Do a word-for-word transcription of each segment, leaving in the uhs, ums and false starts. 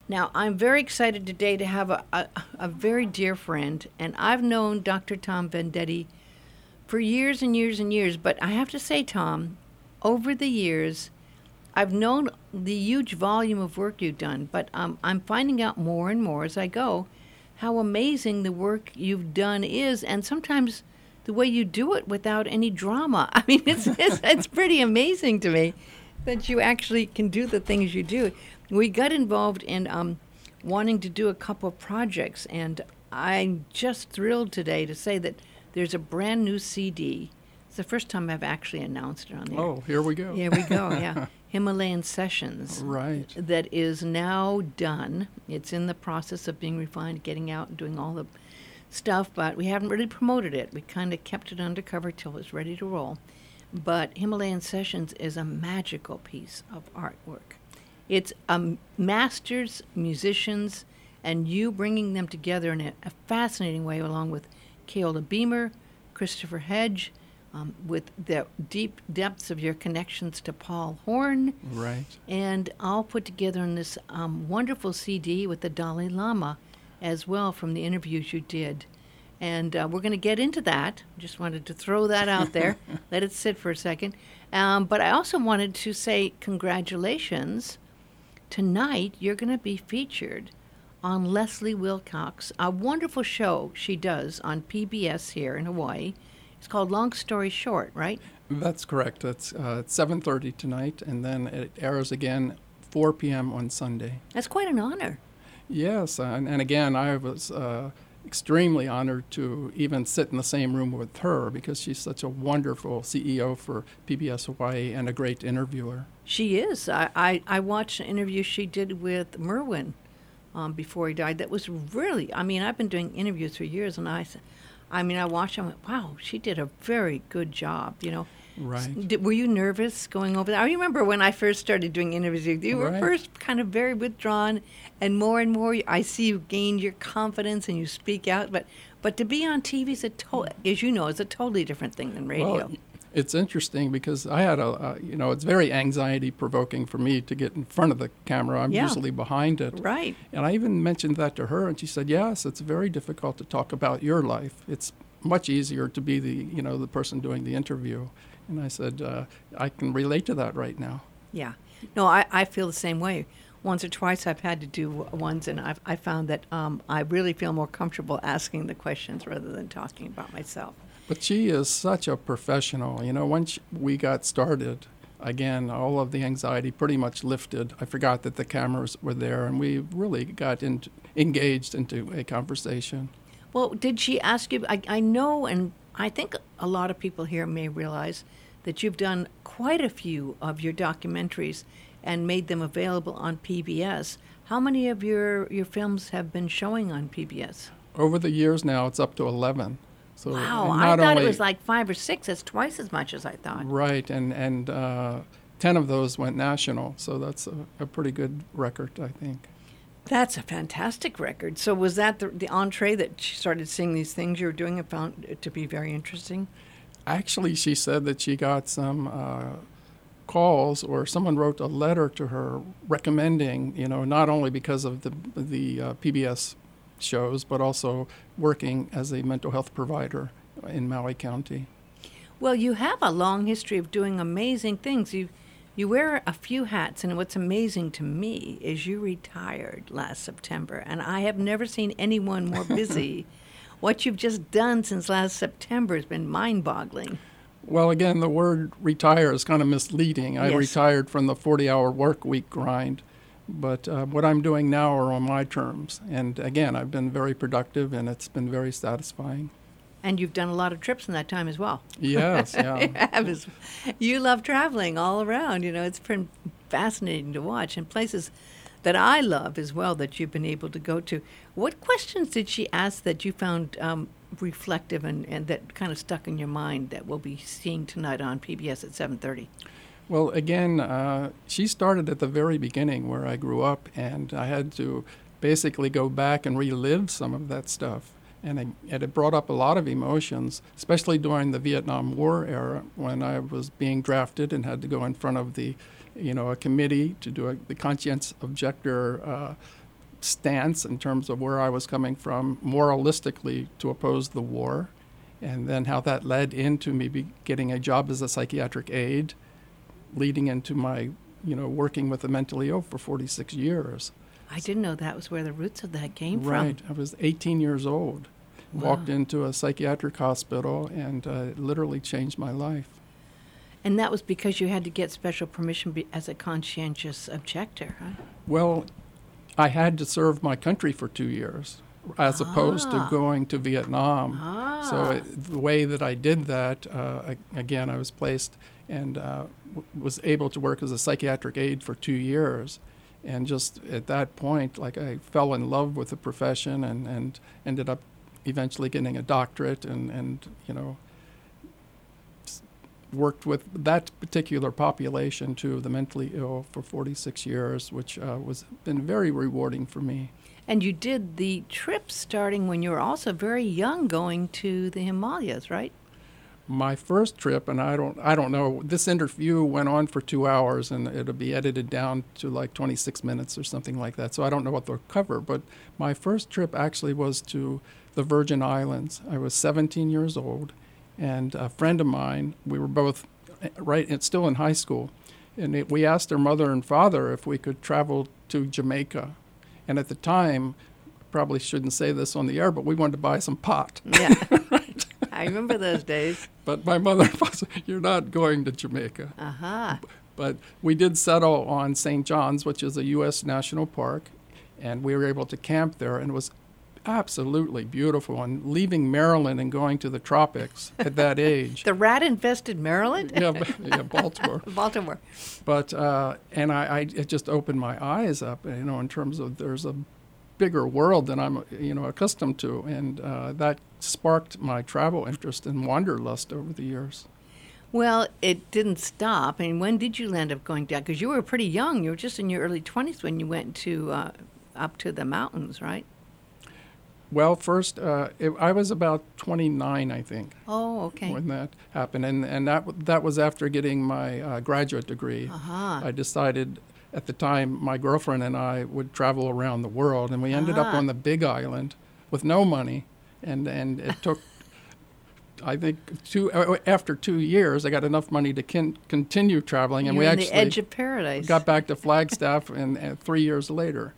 Now, I'm very excited today to have a, a, a very dear friend, and I've known Doctor Tom Vendetti for years and years and years, but I have to say, Tom, over the years, I've known the huge volume of work you've done, but um, I'm finding out more and more as I go how amazing the work you've done is, and sometimes the way you do it without any drama. I mean, it's it's, it's pretty amazing to me that you actually can do the things you do. We got involved in um, wanting to do a couple of projects, and I'm just thrilled today to say that there's a brand new C D. It's the first time I've actually announced it on there. Oh, here we go. Here we go, yeah. Himalayan Sessions. Right. That is now done. It's in the process of being refined, getting out and doing all the stuff, but we haven't really promoted it. We kind of kept it undercover till it's ready to roll. But Himalayan Sessions is a magical piece of artwork. It's um, masters, musicians, and you bringing them together in a, a fascinating way, along with Keola Beamer, Christopher Hedge, um, with the deep depths of your connections to Paul Horn. Right. And all put together in this um, wonderful C D with the Dalai Lama as well from the interviews you did. And uh, we're going to get into that. Just wanted to throw that out there, let it sit for a second. Um, but I also wanted to say congratulations. Tonight, you're going to be featured on Leslie Wilcox, a wonderful show she does on P B S here in Hawaii. It's called Long Story Short, right? That's correct. It's uh, at seven thirty tonight, and then it airs again four p.m. on Sunday. That's quite an honor. Yes, and, and again, I was uh, extremely honored to even sit in the same room with her because she's such a wonderful C E O for P B S Hawaii and a great interviewer. She is. I, I, I watched an interview she did with Merwin um, before he died. That was really, I mean, I've been doing interviews for years, and I, I mean, I watched and went, wow, she did a very good job, you know. Right. Did, were you nervous going over that? I remember when I first started doing interviews with you, you were Right. first kind of very withdrawn, and more and more I see you gain your confidence and you speak out. But but to be on T V, is a to- as you know, is a totally different thing than radio. Well, it's interesting because I had a, uh, you know, it's very anxiety provoking for me to get in front of the camera. I'm Yeah. usually behind it. Right. And I even mentioned that to her, and she said, yes, it's very difficult to talk about your life. It's much easier to be the, you know, the person doing the interview. And I said, uh, I can relate to that right now. Yeah. No, I, I feel the same way. Once or twice I've had to do ones, and I've I found that um, I really feel more comfortable asking the questions rather than talking about myself. But she is such a professional. You know, once we got started, again, all of the anxiety pretty much lifted. I forgot that the cameras were there, and we really got into, engaged into a conversation. Well, did she ask you? I, I know, and I think a lot of people here may realize that you've done quite a few of your documentaries and made them available on P B S. How many of your, your films have been showing on P B S? Over the years now, it's up to eleven. So Wow, and I not thought only, it was like five or six. That's twice as much as I thought. Right, and, and uh, ten of those went national, so that's a, a pretty good record, I think. That's a fantastic record. So was that the, the entree that she started seeing these things you were doing and found it to be very interesting? Actually, she said that she got some uh, calls, or someone wrote a letter to her recommending, you know, not only because of the the uh, P B S shows, but also working as a mental health provider in Maui County. Well, you have a long history of doing amazing things. You you wear a few hats, and what's amazing to me is you retired last September, and I have never seen anyone more busy. What you've just done since last September has been mind-boggling. Well, again, the word retire is kind of misleading. I Yes. retired from the forty-hour work week grind, but uh, what I'm doing now are on my terms. And again, I've been very productive, and it's been very satisfying. And you've done a lot of trips in that time as well. Yes, yeah. You have. You love traveling all around. You know, it's been fascinating to watch, and places that I love as well that you've been able to go to. What questions did she ask that you found um, reflective and, and that kind of stuck in your mind that we'll be seeing tonight on P B S at seven thirty? Well, again, uh, she started at the very beginning where I grew up, and I had to basically go back and relive some of that stuff. And it, and it brought up a lot of emotions, especially during the Vietnam War era when I was being drafted and had to go in front of the, you know, a committee to do a, the conscience objector uh, stance in terms of where I was coming from moralistically to oppose the war, and then how that led into me be getting a job as a psychiatric aide, leading into my, you know, working with the mentally ill for forty-six years. I didn't know that was where the roots of that came from. Right. I was eighteen years old. Wow. Walked into a psychiatric hospital, and uh, it literally changed my life. And that was because you had to get special permission be- as a conscientious objector, huh? Well, I had to serve my country for two years, as opposed to Ah. going to Vietnam. Ah. So it, the way that I did that, uh, I, again, I was placed and uh, w- was able to work as a psychiatric aide for two years. And just at that point, like, I fell in love with the profession and, and ended up eventually getting a doctorate and, and you know, s- worked with that particular population too, the mentally ill, for forty-six years, which uh, was been very rewarding for me. And you did the trip starting when you were also very young, going to the Himalayas, right? My first trip, and I don't, I don't know. This interview went on for two hours, and it'll be edited down to like twenty-six minutes or something like that. So I don't know what they'll cover. But my first trip actually was to the Virgin Islands. I was seventeen years old, and a friend of mine. We were both right, it's still in high school, and it, we asked their mother and father if we could travel to Jamaica. And at the time, probably shouldn't say this on the air, but we wanted to buy some pot. Yeah. I remember those days. But my mother and father said, "You're not going to Jamaica." Uh-huh. But we did settle on Saint John's, which is a U S national park, and we were able to camp there, and it was absolutely beautiful. And leaving Maryland and going to the tropics at that age. The rat-infested Maryland? yeah, b- yeah, Baltimore. Baltimore. But, uh, and I, I, it just opened my eyes up, you know, in terms of there's a bigger world than I'm, you know, accustomed to. And uh, that sparked my travel interest and wanderlust over the years. Well, it didn't stop. And when did you end up going down? Because you were pretty young. You were just in your early twenties when you went to uh, up to the mountains, right? Well, first, uh, it, I was about twenty-nine, I think, Oh, okay. when that happened. And, and that, w- that was after getting my uh, graduate degree. Uh-huh. I decided at the time my girlfriend and I would travel around the world, and we ended up Ah. on the Big Island with no money. And, and it took, I think, two uh, after two years, I got enough money to kin- continue traveling. And You're we on actually the edge of paradise. got back to Flagstaff and, and three years later.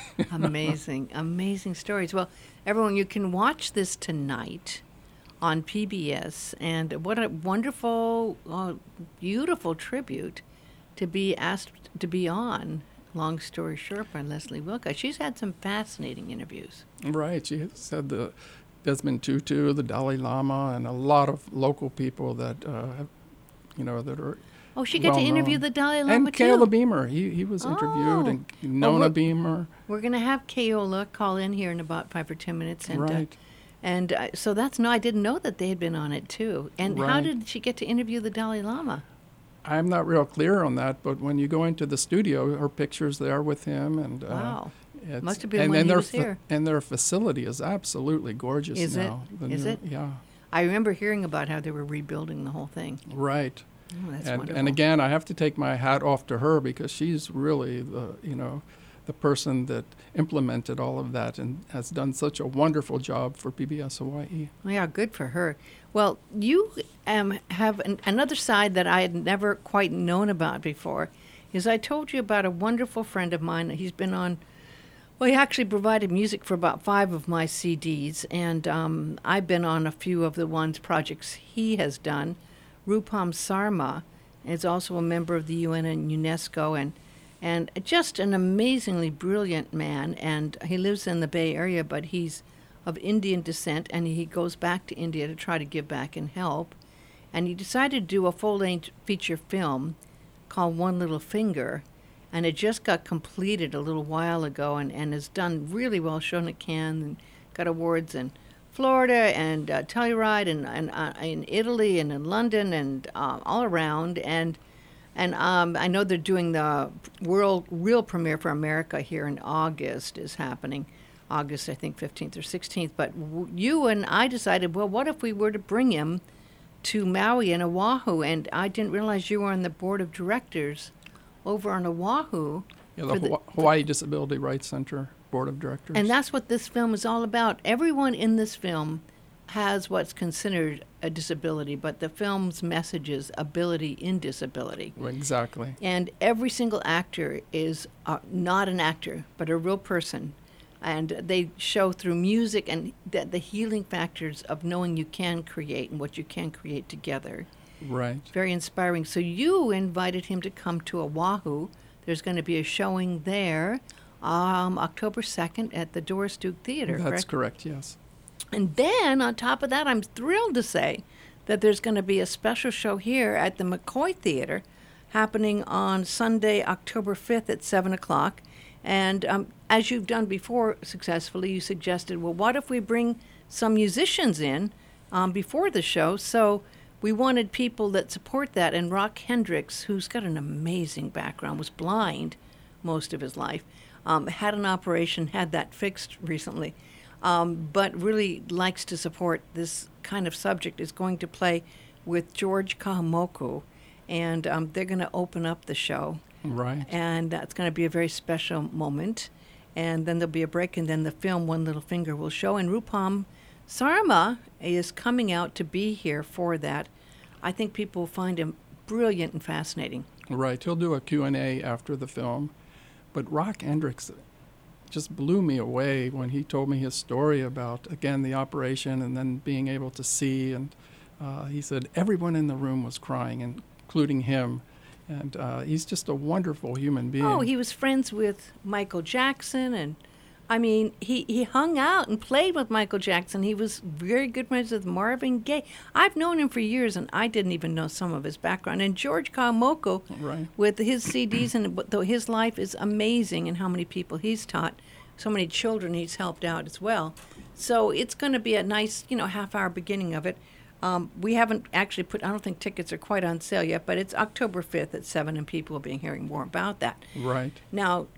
Amazing, amazing stories. Well, everyone, you can watch this tonight on P B S, and what a wonderful, uh, beautiful tribute to be asked to be on Long Story Short by Leslie Wilka. She's had some fascinating interviews. Right. She said the Desmond Tutu, the Dalai Lama, and a lot of local people that, uh, have, you know, that are Oh, she got to well interview known. the Dalai Lama And too. Kayla Beamer. He he was interviewed, Oh. and Well, Nona we're- Beamer. We're going to have Kayola call in here in about five or ten minutes. And, Right. Uh, and uh, so that's, no, I didn't know that they had been on it too. And how Right. did she get to interview the Dalai Lama? I'm not real clear on that, but when you go into the studio, her picture's there with him, and uh, Wow. it's- Must have been and, when and he their was here. And their facility is absolutely gorgeous Is it? now. The Is new- it? Yeah. I remember hearing about how they were rebuilding the whole thing. Right. Oh, that's and, wonderful. and again, I have to take my hat off to her because she's really the, you know, the person that implemented all of that and has done such a wonderful job for P B S Hawaii. Yeah, good for her. Well, you um, have an, another side that I had never quite known about before. Is I told you about a wonderful friend of mine. He's been on. Well, he actually provided music for about five of my C Ds, and um, I've been on a few of the ones projects he has done. Rupam Sarma is also a member of the U N and UNESCO, and and just an amazingly brilliant man. And he lives in the Bay Area, but he's of Indian descent, and he goes back to India to try to give back and help. And he decided to do a full-length feature film called One Little Finger, and it just got completed a little while ago, and, and has done really well, shown at Cannes, and got awards in Florida and uh, Telluride and, and uh, in Italy and in London and uh, all around. And and um, I know they're doing the world real premiere for America here in August is happening. August, I think, fifteenth or sixteenth. But w- you and I decided, well, what if we were to bring him to Maui and Oahu? And I didn't realize you were on the board of directors over on Oahu. Yeah, for the Hawa- Hawaii Disability Rights Center. board of directors. And that's what this film is all about. Everyone in this film has what's considered a disability, but the film's message is ability in disability. Exactly. And every single actor is uh, not an actor, but a real person. And they show through music and the, the healing factors of knowing you can create and what you can create together. Right. Very inspiring. So you invited him to come to Oahu. There's going to be a showing there um, October second at the Doris Duke Theater, That's correct? correct, yes. And then, on top of that, I'm thrilled to say that there's going to be a special show here at the McCoy Theater happening on Sunday, October fifth at seven o'clock. And um, as you've done before successfully, you suggested, well, what if we bring some musicians in um, before the show? So we wanted people that support that. And Rock Hendricks, who's got an amazing background, was blind most of his life, um, had an operation, had that fixed recently. Um, but really likes to support this kind of subject, is going to play with George Kahamoku, and um, they're going to open up the show. Right. And that's going to be a very special moment. And then there'll be a break, and then the film One Little Finger will show. And Rupam Sarma is coming out to be here for that. I think people will find him brilliant and fascinating. Right. He'll do a Q and A after the film. But Rock Hendricks just blew me away when he told me his story about, again, the operation and then being able to see. And uh, he said everyone in the room was crying, including him. And uh, he's just a wonderful human being. Oh, he was friends with Michael Jackson. And, I mean, he, he hung out and played with Michael Jackson. He was very good friends with Marvin Gaye. I've known him for years, and I didn't even know some of his background. And George Kahamoku, right. with his C Ds, and though his life is amazing and how many people he's taught, so many children he's helped out as well. So it's going to be a nice, you know, half-hour beginning of it. Um, we haven't actually put, I don't think tickets are quite on sale yet, but it's October fifth at seven, and people will be hearing more about that. Right. Now,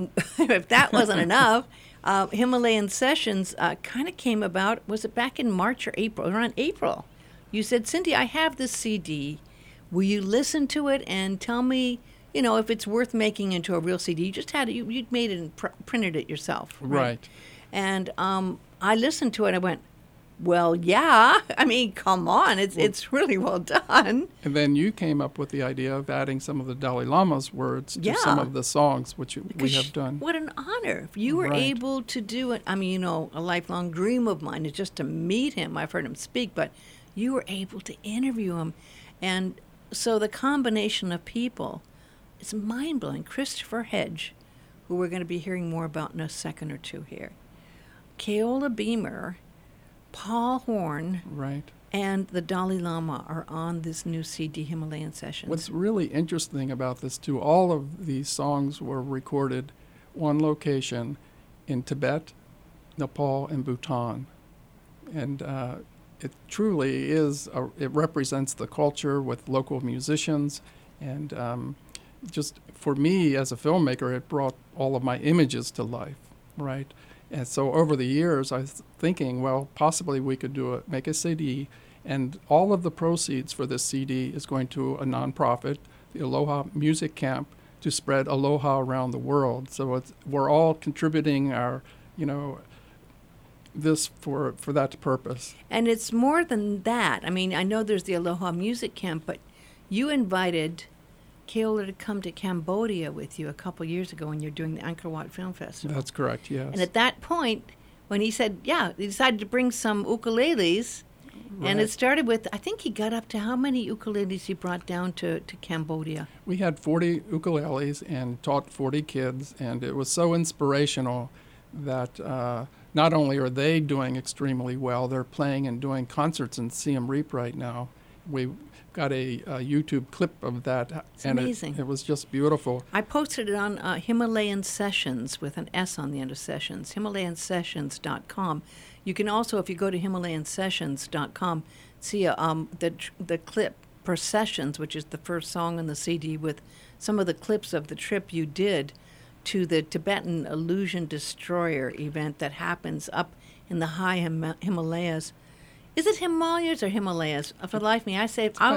if that wasn't enough, uh, Himalayan Sessions uh, kind of came about, was it back in March or April? Around April. You said, Cindy, I have this C D. Will you listen to it and tell me, you know, if it's worth making into a real C D? You just had it, you, you'd made it and pr- printed it yourself. Right. Right. And um, I listened to it and I went, well, yeah. I mean, come on. It's well, it's really well done. And then you came up with the idea of adding some of the Dalai Lama's words to Yeah. some of the songs, which we Because have done. What an honor. If you were Right. able to do it, I mean, you know, a lifelong dream of mine is just to meet him. I've heard him speak, but you were able to interview him. And so the combination of people, it's mind-blowing. Christopher Hedge, who we're going to be hearing more about in a second or two here. Keola Beamer, Paul Horn, Right. and the Dalai Lama are on this new C D, Himalayan Sessions. What's really interesting about this, too, all of these songs were recorded one location in Tibet, Nepal, and Bhutan. And uh, it truly is, a, it represents the culture with local musicians. And um, just for me as a filmmaker, it brought all of my images to life, right? And so over the years, I was thinking, well, possibly we could do a, make a C D, and all of the proceeds for this C D is going to a nonprofit, the Aloha Music Camp, to spread aloha around the world. So it's, we're all contributing our, you know, this for for that purpose. And it's more than that. I mean, I know there's the Aloha Music Camp, but you invited Keola to come to Cambodia with you a couple years ago when you're doing the Angkor Wat Film Festival. That's correct, yes. And at that point, when he said, yeah, he decided to bring some ukuleles, Right. and it started with, I think he got up to how many ukuleles he brought down to, to Cambodia? We had forty ukuleles and taught forty kids, and it was so inspirational that uh, not only are they doing extremely well, they're playing and doing concerts in Siem Reap right now. We got a, a YouTube clip of that, It's and amazing. It, it was just beautiful. I posted it on uh, Himalayan Sessions with an S on the end of Sessions, Himalayan Sessions dot com. You can also, if you go to Himalayan Sessions dot com, see uh, um, the tr- the clip Processions, which is the first song on the C D, with some of the clips of the trip you did to the Tibetan Illusion Destroyer event that happens up in the high Him- Himalayas. Is it Himalayas or Himalayas? For the life of me, I say I was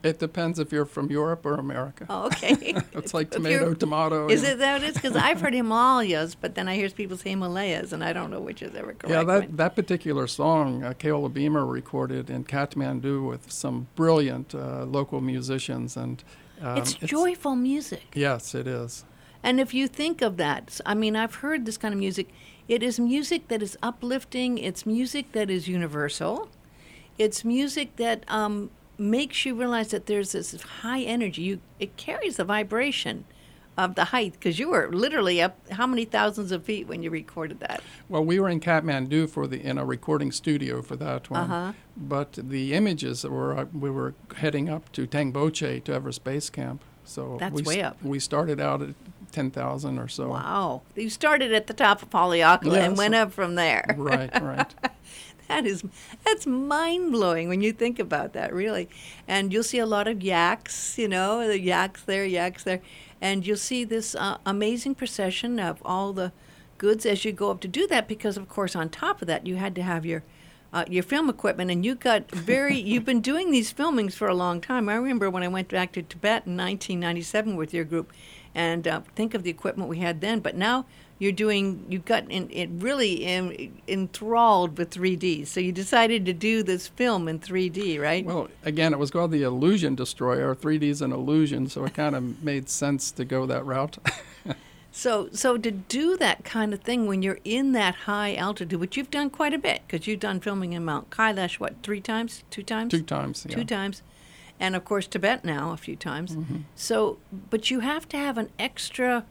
It depends if you're from Europe or America. Oh, okay. It's like If tomato, you're- tomato. Is you know. it that it is? Because I've heard Himalayas, but then I hear people's Himalayas, and I don't know which is ever correct. Yeah, one. that, that particular song, uh, Keola Beamer recorded in Kathmandu with some brilliant uh, local musicians. and um, It's joyful music. Yes, it is. And if you think of that, I mean, I've heard this kind of music. It is music that is uplifting. It's music that is universal. It's music that um, makes you realize that there's this high energy. You, it carries the vibration of the height, because you were literally up how many thousands of feet when you recorded that? Well, we were in Kathmandu for the in a recording studio for that one. Uh-huh. But the images that were uh, we were heading up to Tangboche to Everest Base Camp. So That's we, way s- up. We started out at ten thousand or so. Wow. You started at the top of Haleakala and Yes. went up from there. Right, right. That is, that's mind-blowing when you think about that, really. And you'll see a lot of yaks, you know, the yaks there, yaks there. And you'll see this uh, amazing procession of all the goods as you go up to do that, because, of course, on top of that, you had to have your uh, your film equipment. And you got very, you've been doing these filmings for a long time. I remember when I went back to Tibet in nineteen ninety-seven with your group, and uh, think of the equipment we had then. But now you're doing, you've got in, it really en- enthralled with three D. So you decided to do this film in three D, right? Well, again, it was called the Illusion Destroyer. three D is an illusion, so it kind of made sense to go that route. So, so to do that kind of thing when you're in that high altitude, which you've done quite a bit, because you've done filming in Mount Kailash, what, three times, two times, Two times, yeah. two times, and of course Tibet now a few times. Mm-hmm. So, but you have to have an extra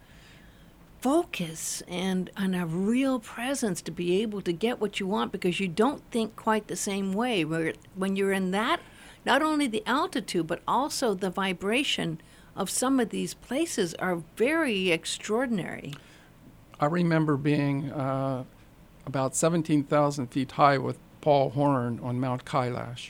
focus and and a real presence to be able to get what you want, because you don't think quite the same way where when you're in that, not only the altitude but also the vibration of some of these places are very extraordinary. I remember being uh, about seventeen thousand feet high with Paul Horn on Mount Kailash.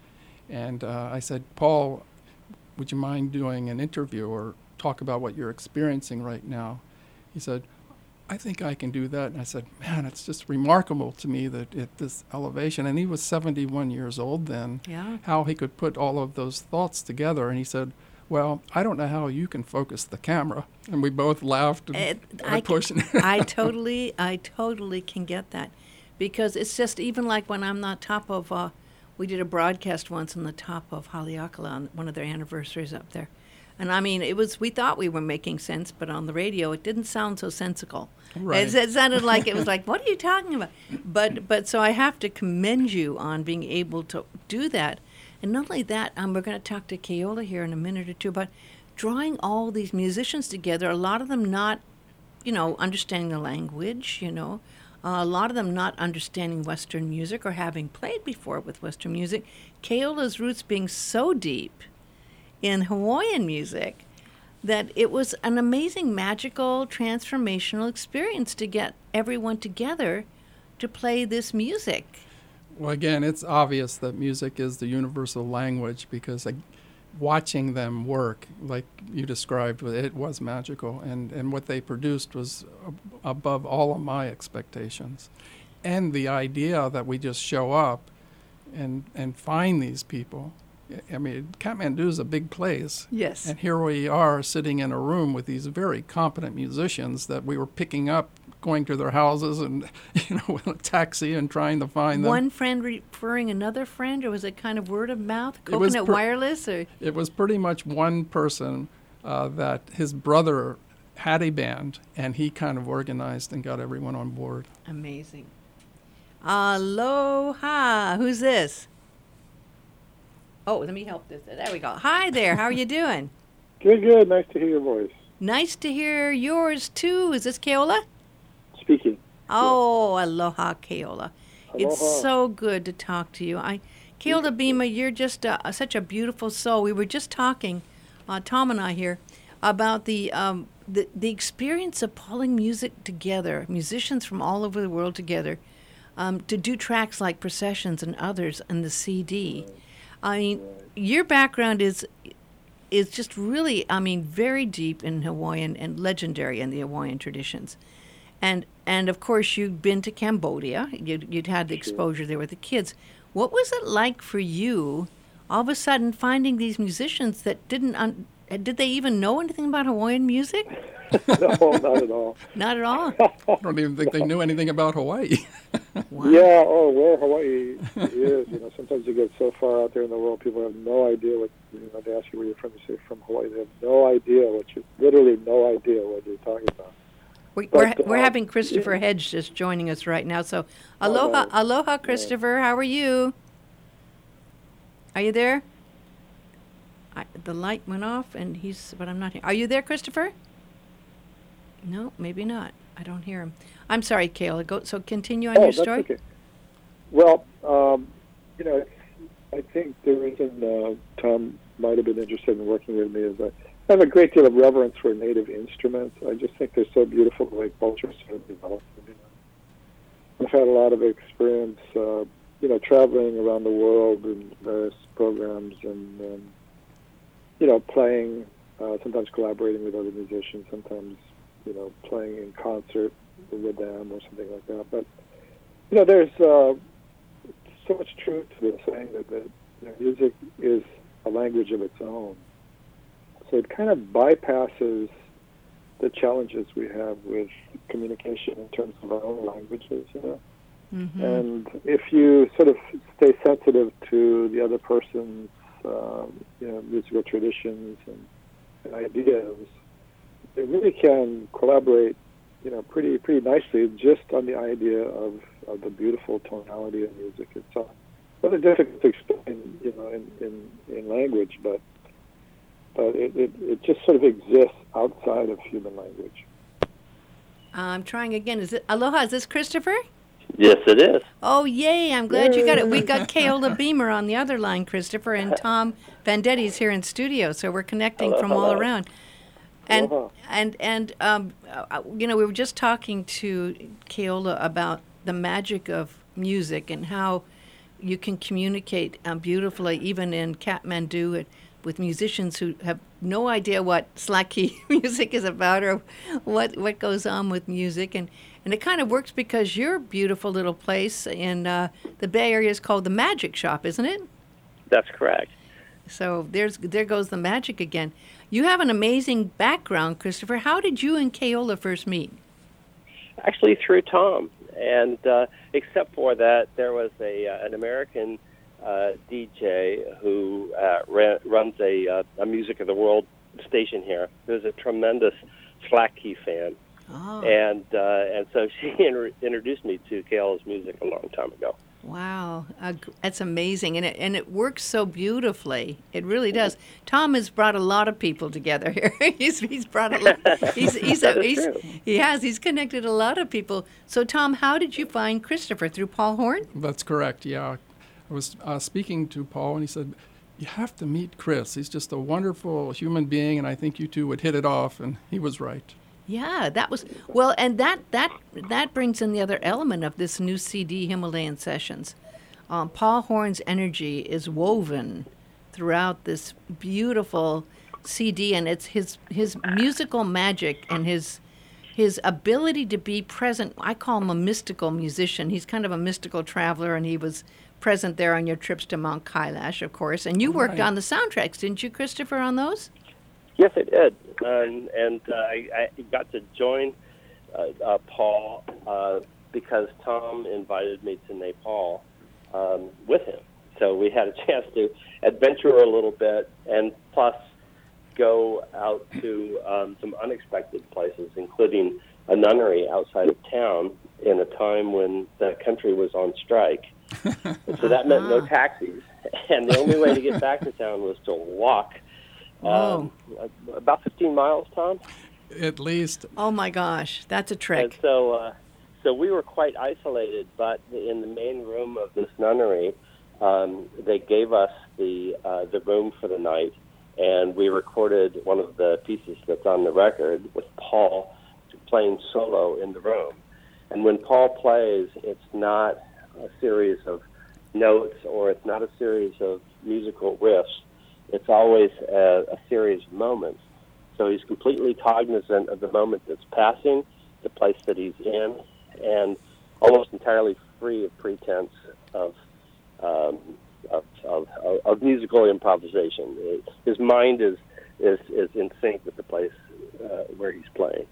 And uh, I said, Paul, would you mind doing an interview or talk about what you're experiencing right now? He said, I think I can do that. And I said, man, it's just remarkable to me that at this elevation, and he was seventy-one years old then, Yeah. how he could put all of those thoughts together. And he said, well, I don't know how you can focus the camera. And we both laughed and It- I I, pushed. I totally, I totally can get that, because it's just even like when I'm on top of, uh, we did a broadcast once on the top of Haleakala on one of their anniversaries up there, and I mean it was, we thought we were making sense, but on the radio it didn't sound so sensical. Right. It, it sounded like it was like, what are you talking about? But but so I have to commend you on being able to do that. And not only that, um, we're going to talk to Keola here in a minute or two about drawing all these musicians together, a lot of them not, you know, understanding the language, you know, uh, a lot of them not understanding Western music or having played before with Western music. Keola's roots being so deep in Hawaiian music that it was an amazing, magical, transformational experience to get everyone together to play this music. Well, again, it's obvious that music is the universal language, because like, watching them work, like you described, it was magical. And, and what they produced was ab- above all of my expectations. And the idea that we just show up and, and find these people. I mean, Kathmandu is a big place. Yes. And here we are sitting in a room with these very competent musicians that we were picking up, going to their houses and, you know, with a taxi and trying to find them. One friend referring another friend, or was it kind of word of mouth? It was Coconut per- Wireless? Or It was pretty much one person uh, that his brother had a band, and he kind of organized and got everyone on board. Amazing. Aloha. Who's this? Oh, let me help this. There we go. Hi there. How are you doing? Good, good. Nice to hear your voice. Nice to hear yours, too. Is this Keola? Speaking. Oh, aloha, Keola. It's Aloha. so good to talk to you. I, Keola Bima, you're just uh, such a beautiful soul. We were just talking, uh, Tom and I here, about the, um, the the experience of pulling music together, musicians from all over the world together, um, to do tracks like Processions and others in the C D. I mean, your background is is just really, I mean, very deep in Hawaiian and legendary in the Hawaiian traditions. And and of course, you'd been to Cambodia. You'd, you'd had the exposure there with the kids. What was it like for you all of a sudden finding these musicians that didn't, un- did they even know anything about Hawaiian music? No, not at all. Not at all. I don't even think they knew anything about Hawaii. Wow. Yeah, oh, where Hawaii is, you know, sometimes you get so far out there in the world, people have no idea what, you know, they ask you where you're from, you say from Hawaii, they have no idea what you, literally no idea what you're talking about. We, we're But, we're uh, having Christopher yeah. Hedge just joining us right now. So, aloha, no. aloha, Christopher. How are you? Are you there? I, the light went off, and he's. But I'm not here. Are you there, Christopher? No, maybe not. I don't hear him. I'm sorry, Kayla. Go. So continue on Oh, your that's story. okay. Well, um, you know, I think the reason uh, Tom might have been interested in working with me is I have a great deal of reverence for native instruments. I just think they're so beautiful the way cultures sort of develop. You know. I've had a lot of experience, uh, you know, traveling around the world in various programs and, um, you know, playing, uh, sometimes collaborating with other musicians, sometimes, you know, playing in concert with them or something like that. But, you know, there's uh, so much truth to the saying that, that you know, music is a language of its own. So it kind of bypasses the challenges we have with communication in terms of our own languages, you know. Mm-hmm. And if you sort of stay sensitive to the other person's, um, you know, musical traditions and, and ideas, they really can collaborate, you know, pretty pretty nicely just on the idea of, of the beautiful tonality of music itself. Rather difficult to explain, you know, in, in, in language, but but it, it, it just sort of exists outside of human language. I'm trying again. Is it aloha? Is this Christopher? Yes, it is. Oh, yay. I'm glad you got it. We got Kaola Beamer on the other line, Christopher, and Tom Vendetti's here in studio, so we're connecting Hello, from all hello. around. And Aloha. and and um, uh, you know, we were just talking to Kaola about the magic of music and how you can communicate um, beautifully, even in Kathmandu, uh, with musicians who have no idea what slack key music is about or what what goes on with music. And, and it kind of works because your beautiful little place in uh, the Bay Area is called the Magic Shop, isn't it? That's correct. So there's there goes the magic again. You have an amazing background, Christopher. How did you and Kaola first meet? Actually, through Tom. And uh, except for that, there was a uh, an American uh, D J who uh, ran, runs a, uh, a Music of the World station here, who's a tremendous slack key fan. Oh, And uh, and so she inter- introduced me to Kaola's music a long time ago. wow. Uh, g- that's amazing. And it, and it works so beautifully. It really does. Tom has brought a lot of people together here. he's, he's brought a lot. He's, he's, That a, is he's, true. he has. He's connected a lot of people. So, Tom, how did you find Christopher? Through Paul Horn? That's correct, yeah. I was uh, speaking to Paul, and he said, you have to meet Chris. He's just a wonderful human being, and I think you two would hit it off, and he was right. Yeah, that was well, and that that that brings in the other element of this new C D, Himalayan Sessions. Um, Paul Horn's energy is woven throughout this beautiful C D, and it's his his musical magic and his his ability to be present. I call him a mystical musician. He's kind of a mystical traveler, and he was present there on your trips to Mount Kailash, of course. And you worked Right. on the soundtracks, didn't you, Christopher, on those? Yes, I did, um, and uh, I, I got to join uh, uh, Paul uh, because Tom invited me to Nepal um, with him. So we had a chance to adventure a little bit, and plus go out to um, some unexpected places, including a nunnery outside of town in a time when the country was on strike. And so that meant no Uh-huh. taxis, and the only way to get back to town was to walk. Whoa. Um, about fifteen miles, Tom. At least, Oh, my gosh, that's a And trick. so, uh, so we were quite isolated. But in the main room of this nunnery, um, they gave us the uh, the room for the night, and we recorded one of the pieces that's on the record with Paul playing solo in the room. And when Paul plays, it's not a series of notes or it's not a series of musical riffs. It's always a, a series of moments. So he's completely cognizant of the moment that's passing, the place that he's in, and almost entirely free of pretense of um, of, of, of musical improvisation. His mind is, is, is in sync with the place uh, where he's playing.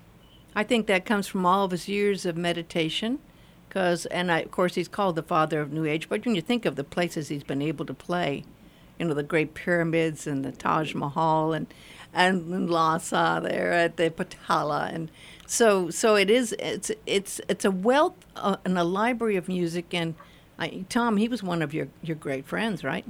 I think that comes from all of his years of meditation, because, and I, of course, he's called the father of New Age. But when you think of the places he's been able to play, you know, the Great Pyramids and the Taj Mahal and and Lhasa there at the Potala, and so so it is. It's it's it's a wealth uh, and a library of music. And I, Tom, he was one of your your great friends, right?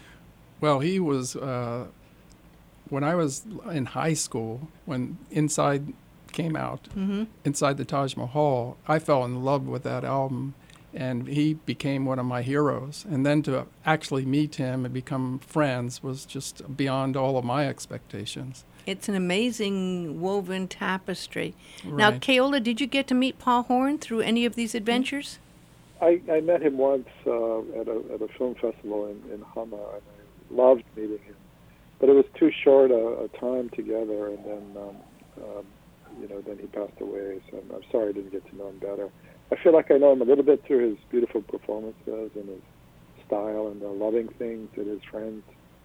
Well, he was uh, when I was in high school, when Inside came out, mm-hmm. Inside the Taj Mahal, I fell in love with that album, and he became one of my heroes. And then to actually meet him and become friends was just beyond all of my expectations. It's an amazing woven tapestry. Right. Now, Keola, did you get to meet Paul Horn through any of these adventures? I, I met him once uh, at a at a film festival in, in Hama, and I loved meeting him. But it was too short a, a time together, and then um, um, you know, then he passed away. So I'm, I'm sorry I didn't get to know him better. I feel like I know him a little bit through his beautiful performances and his style and the loving things that his friends,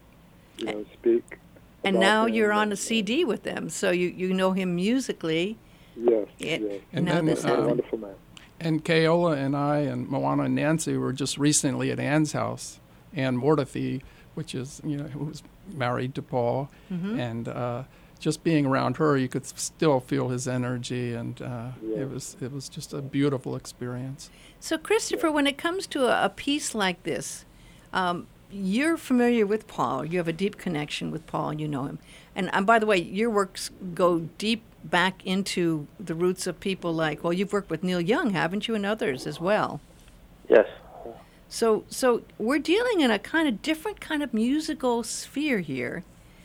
you know, speak. And about now him. you're on a C D with them, so you, you know him musically. Yes, It- yes. And now then, this He's a um, happens. wonderful man. And Keola and I and Moana and Nancy were just recently at Anne's house. Anne Mortefi, which is, you know, who was married to Paul. Mm-hmm. And uh, just being around her, you could still feel his energy, and uh, Yeah. it was it was just a beautiful experience. So, Christopher, when it comes to a, a piece like this, um, you're familiar with Paul. You have a deep connection with Paul. You know him. And, and by the way, your works go deep back into the roots of people like, well, you've worked with Neil Young, haven't you, and others as well. Yes. So, so we're dealing in a kind of different kind of musical sphere here.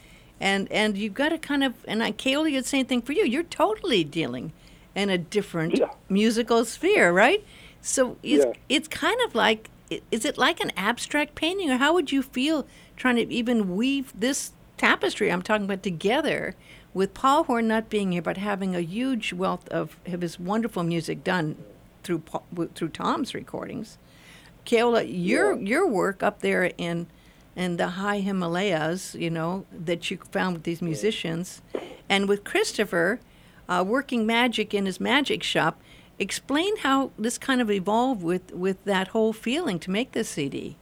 And and you've got to kind of, and I, Keola, the same thing for you. You're totally dealing in a different Yeah. musical sphere, right? So it's, Yeah. it's kind of like, i- is it like an abstract painting, or how would you feel trying to even weave this tapestry I'm talking about together with Paul Horn not being here, but having a huge wealth of, of his wonderful music done through Paul, w- through Tom's recordings? Keola, your Yeah. your work up there in in the high Himalayas, you know, that you found with these musicians, and with Christopher uh, working magic in his magic shop. Explain how this kind of evolved with, with that whole feeling to make this C D.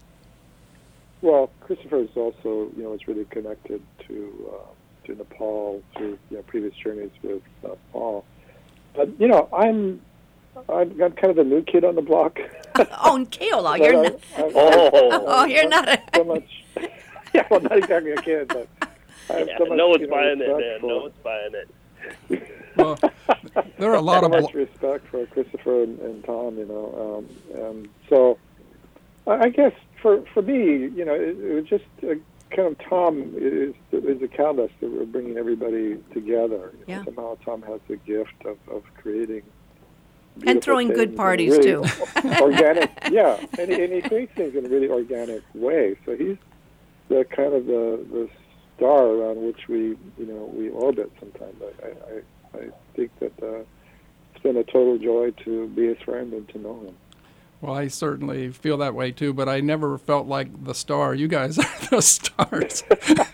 Well, Christopher is also, you know, is really connected to uh, to Nepal through, you know, previous journeys with uh, Paul. But you know, I'm I'm, I'm kind of a new kid on the block. Oh, and Keola, But you're I- not. I- Oh, Oh, you're not a. so much. Yeah, well, not exactly a kid, but I have yeah, so much, no one's you know, buying it, respect man. for- No one's buying it. Well, there are a lot so of much bl- respect for Christopher and, and Tom, you know. Um, and so, I I guess for for me, you know, it, it was just a, kind of Tom is is a catalyst that we're bringing everybody together. You know, Yeah. Somehow Tom has the gift of, of creating. And beautiful throwing good things parties, in a too. really organic, yeah, and, he- and he creates things in a really organic way. So he's the kind of the the star around which we, you know, we orbit sometimes. I, I, I think that uh, it's been a total joy to be his friend and to know him. Well, I certainly feel that way too, but I never felt like the star. You guys are the stars.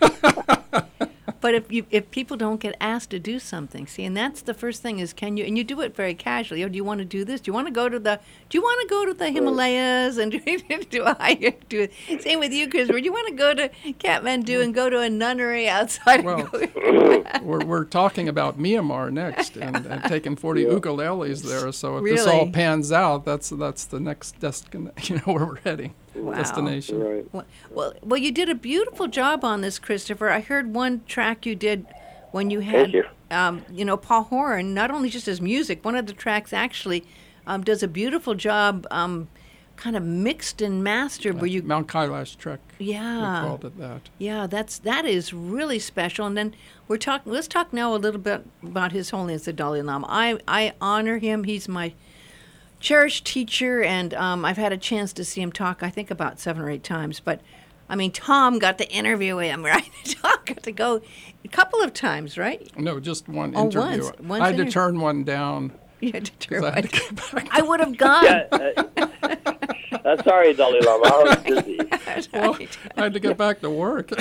But if you if people don't get asked to do something, see, and that's the first thing is, can you, and you do it very casually. Oh, do you want to do this? Do you want to go to the Do you want to go to the Himalayas and do, do a do it? Same with you, Christopher. Do you want to go to Kathmandu and go to a nunnery outside? Well, of we're we're talking about Myanmar next, and, and taking forty Yeah. ukuleles there. So if this all Really? pans out, that's that's the next destin, you know, where we're heading, Wow. destination. Right. Well, well, well, you did a beautiful job on this, Christopher. I heard one track you did when you had, Thank you. Um, you know, Paul Horn. Not only just his music, one of the tracks actually um, does a beautiful job, um, kind of mixed and mastered. Where you, Mount Kailash Trek. yeah, We called it that. yeah, that's that is really special. And then we're talking. Let's talk now a little bit about His Holiness the Dalai Lama. I I honor him. He's my cherished teacher, and um, I've had a chance to see him talk, I think, about seven or eight times. But, I mean, Tom got to interview him, right? Tom got to go a couple of times, right? No, just one Oh, interview. once- once I had to interview. turn one down You had to turn because I had one- to get back. I would have gone. Yeah, uh, Uh, sorry, Dalai Lama, I was busy. Well, I had to get back to work.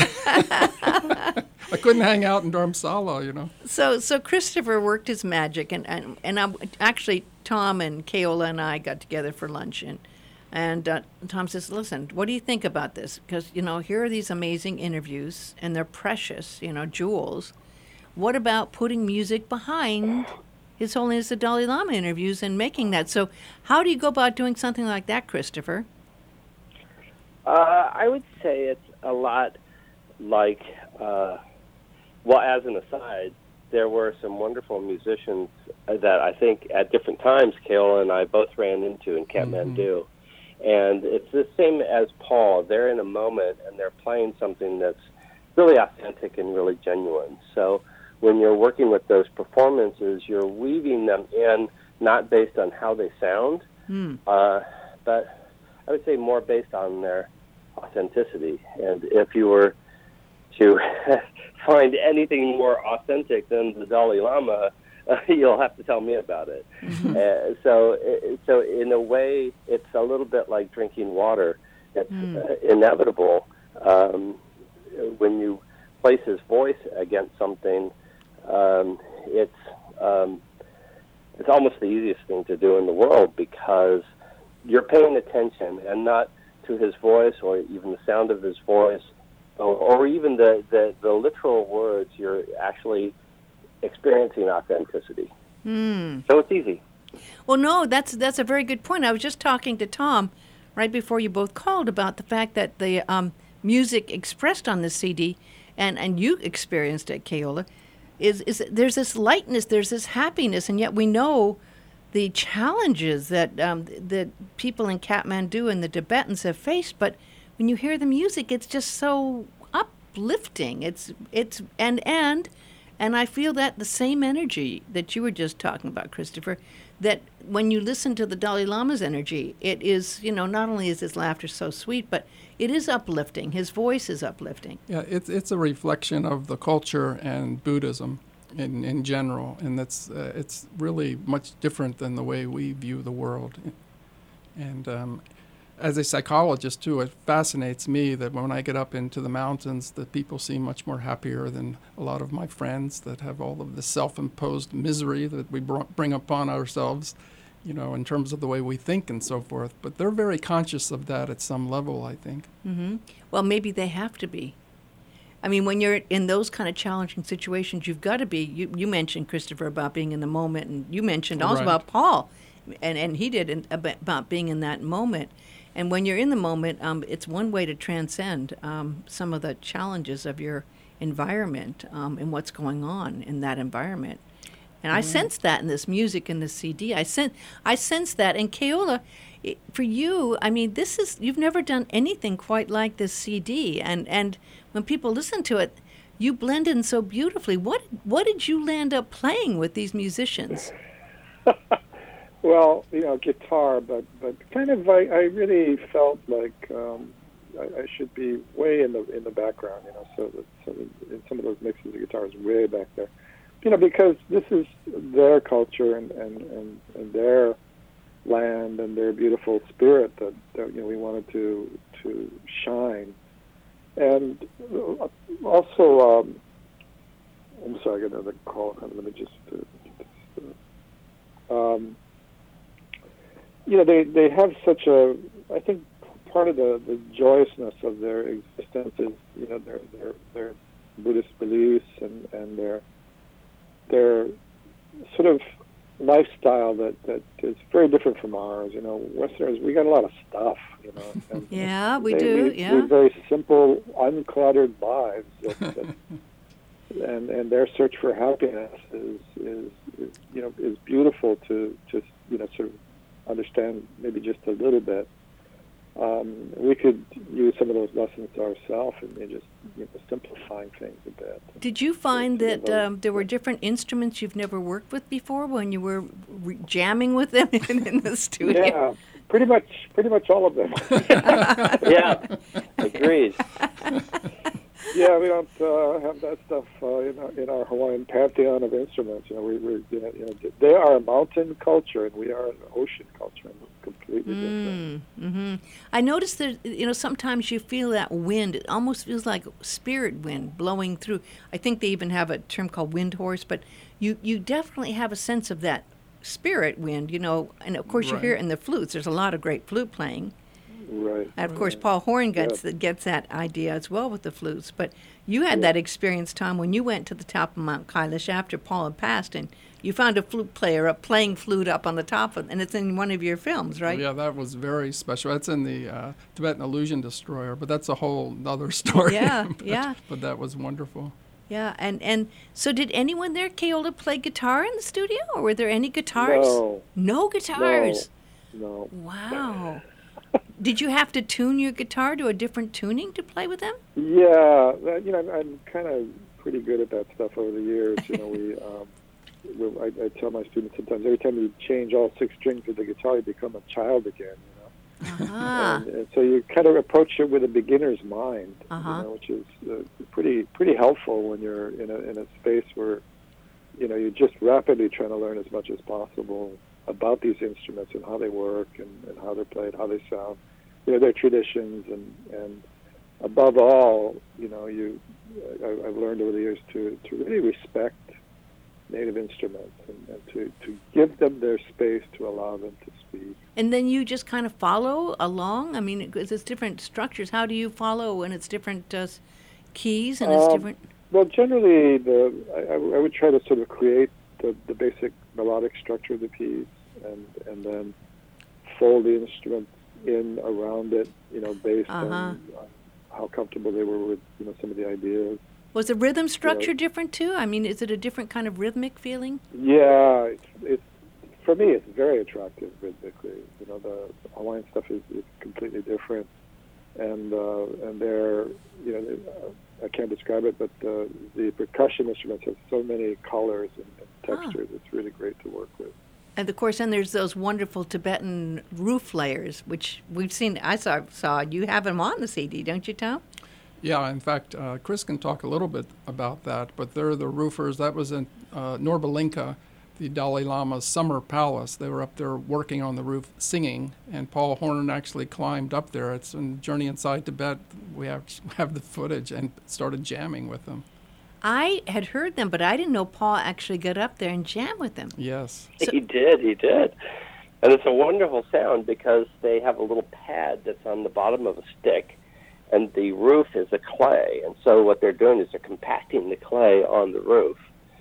I couldn't hang out in Dharamsala, you know. So, so Christopher worked his magic, and and, and I'm, actually Tom and Keola and I got together for lunch, and and uh, Tom says, "Listen, what do you think about this? Because you know, here are these amazing interviews, and they're precious, you know, jewels. What about putting music behind His Holiness the Dalai Lama interviews and making that? So, how do you go about doing something like that, Christopher?" Uh, I would say it's a lot like, uh, well, as an aside, there were some wonderful musicians that I think at different times Keola and I both ran into in Kathmandu. Mm-hmm. And it's the same as Paul. They're in a moment and they're playing something that's really authentic and really genuine. So when you're working with those performances, you're weaving them in not based on how they sound, mm. uh, but I would say more based on their authenticity. And if you were to find anything more authentic than the Dalai Lama, uh, you'll have to tell me about it. Mm-hmm. Uh, so, so in a way, it's a little bit like drinking water. It's mm. uh, inevitable um, when you place his voice against something. Um, it's um, it's almost the easiest thing to do in the world because you're paying attention and not to his voice or even the sound of his voice or, or even the, the, the literal words. You're actually experiencing authenticity. Mm. So it's easy. Well, no, that's that's a very good point. I was just talking to Tom right before you both called about the fact that the um, music expressed on the C D, and, and you experienced it, Keola, is, is there's this lightness, there's this happiness, and yet we know the challenges that um, that people in Kathmandu and the Tibetans have faced. But when you hear the music, it's just so uplifting. It's it's and and and I feel that the same energy that you were just talking about, Christopher, that when you listen to the Dalai Lama's energy, it is, you know, not only is his laughter so sweet, but it is uplifting. His voice is uplifting. Yeah, it's it's a reflection of the culture and Buddhism in in general, and that's uh, it's really much different than the way we view the world. And um, as a psychologist too, it fascinates me that when I get up into the mountains, that people seem much more happier than a lot of my friends that have all of the self-imposed misery that we br- bring upon ourselves, you know, in terms of the way we think and so forth. But they're very conscious of that at some level, I think. Mm-hmm. Well, maybe they have to be. I mean, when you're in those kind of challenging situations, you've got to be. You, you mentioned, Christopher, about being in the moment, and you mentioned also right. about Paul, and, and he did in, about being in that moment. And when you're in the moment, um, it's one way to transcend um, some of the challenges of your environment um, and what's going on in that environment. And mm. I sense that in this music and this C D. I sense, I sense that. And Keola, it, for you, I mean, this is you've never done anything quite like this C D. And and when people listen to it, you blend in so beautifully. What what did you land up playing with these musicians? Well, you know, guitar, but but kind of, I, I really felt like um, I, I should be way in the in the background, you know. So that, so that in some of those mixes, the guitar is way back there, you know, because this is their culture and, and, and, and their land and their beautiful spirit that, that you know we wanted to to shine. And also, um, I'm sorry, I got another call. Let me just. Uh, um, You know, they, they have such a, I think part of the, the joyousness of their existence is, you know, their their, their Buddhist beliefs and, and their their sort of lifestyle that, that is very different from ours. You know, Westerners, we got a lot of stuff, you know. And, yeah, we they, do, we, yeah. We're very simple, uncluttered lives. That, that, and and their search for happiness is, is, is, you know, is beautiful to just, you know, sort of understand maybe just a little bit. Um, we could use some of those lessons ourselves and, and just, you know, simplifying things a bit. Did you find that um, there were different instruments you've never worked with before when you were re- jamming with them in, in the studio? Yeah, pretty much, pretty much all of them. Yeah, agreed. Yeah, we don't uh, have that stuff uh, in, our, in our Hawaiian pantheon of instruments. You know, we, we you know, they are a mountain culture and we are an ocean culture, and completely different. Mm, hmm I noticed that, you know, sometimes you feel that wind. It almost feels like spirit wind blowing through. I think they even have a term called wind horse, but you, you definitely have a sense of that spirit wind, you know. And, of course, you hear it in the flutes. There's a lot of great flute playing. Right. And, of course, Paul Horn gets, Yeah. that, gets that idea as well with the flutes. But you had that experience, Tom, when you went to the top of Mount Kailash after Paul had passed, and you found a flute player up playing flute up on the top of, and it's in one of your films, right? Yeah, that was very special. That's in the uh, Tibetan Illusion Destroyer, but that's a whole other story. Yeah, but, yeah. But that was wonderful. Yeah, and, and so did anyone there, Keola, play guitar in the studio, or were there any guitars? No. No guitars? No. Wow. Did you have to tune your guitar to a different tuning to play with them? Yeah, that, you know, I'm, I'm kind of pretty good at that stuff over the years. You know, we, um, we I, I tell my students sometimes every time you change all six strings of the guitar, you become a child again. You know, Uh-huh. and, and so you kind of approach it with a beginner's mind, Uh-huh. you know, which is uh, pretty pretty helpful when you're in a in a space where, you know, you're just rapidly trying to learn as much as possible about these instruments and how they work and, and how they're played, how they sound, you know, their traditions, and, and above all, you know, you I, I've learned over the years to, to really respect native instruments and, and to, to give them their space to allow them to speak. And then you just kind of follow along? I mean, because it's different structures. How do you follow when it's different uh, keys and it's Um, different? Well, generally, the I, I would try to sort of create the, the basic melodic structure of the piece, and and then fold the instrument in around it, you know, based Uh-huh. on how comfortable they were with, you know, some of the ideas. Was the rhythm structure different too? I mean, is it a different kind of rhythmic feeling? Yeah, it's, it's for me, it's very attractive rhythmically. You know, the Hawaiian stuff is, is completely different, and uh, and they're, you know, they, uh, I can't describe it, but uh, the percussion instruments have so many colors and, and textures. Ah. It's really great to work with. And of course, then there's those wonderful Tibetan roof layers, which we've seen. I saw, saw you have them on the C D, don't you, Tom? Yeah, in fact, uh, Chris can talk a little bit about that, but they're the roofers. That was in uh, Norbalinka, the Dalai Lama's summer palace. They were up there working on the roof singing, and Paul Horn actually climbed up there. It's in Journey Inside Tibet. We have, have the footage and started jamming with them. I had heard them, but I didn't know Paul actually got up there and jammed with them. Yes. So- He did, he did. And it's a wonderful sound because they have a little pad that's on the bottom of a stick, and the roof is a clay. And so what they're doing is they're compacting the clay on the roof,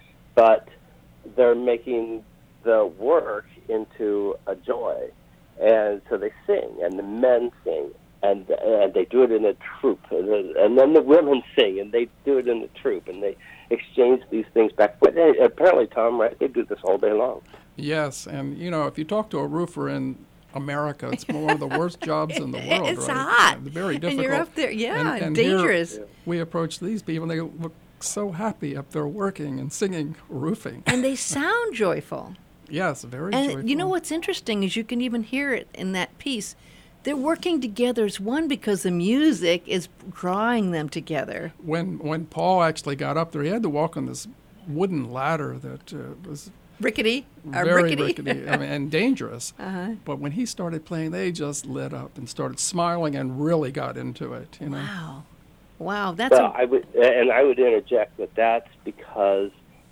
but they're making the work into a joy. And so they sing, and the men sing, and and they do it in a troupe, and, and then the women sing, and they do it in a troupe, and they exchange these things back. But they, apparently, Tom, right, they do this all day long. Yes, and you know, if you talk to a roofer in America, it's one of the worst jobs in the world. It's right? hot. Yeah, very difficult. And you're up there, yeah, and, and dangerous. Here we approach these people, and they look so happy up there working and singing roofing. And they sound joyful. Yes, very And joyful. you know what's interesting is you can even hear it in that piece. They're working together as one because the music is drawing them together. When when Paul actually got up there, he had to walk on this wooden ladder that uh, was Rickety? Or very rickety? rickety I mean, and dangerous. Uh-huh. But when he started playing, they just lit up and started smiling and really got into it. You know. Wow. Wow, that's Well, a, I would, and I would interject that that's because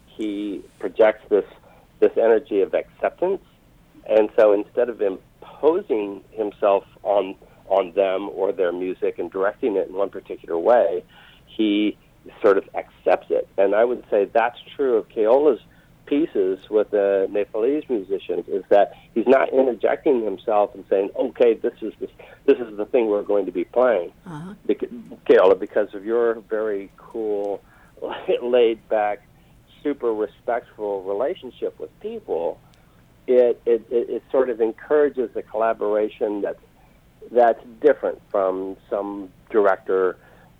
he projects this this energy of acceptance, and so instead of imposing himself on on them or their music and directing it in one particular way, he sort of accepts it. And I would say that's true of Keola's pieces with the Nepalese musicians, is that he's not interjecting himself and saying, okay, this is this, this is the thing we're going to be playing. uh-huh. Bec- Keola, because of your very cool, laid-back, super respectful relationship with people, it, it, it, it sort of encourages a collaboration that's, that's different from some director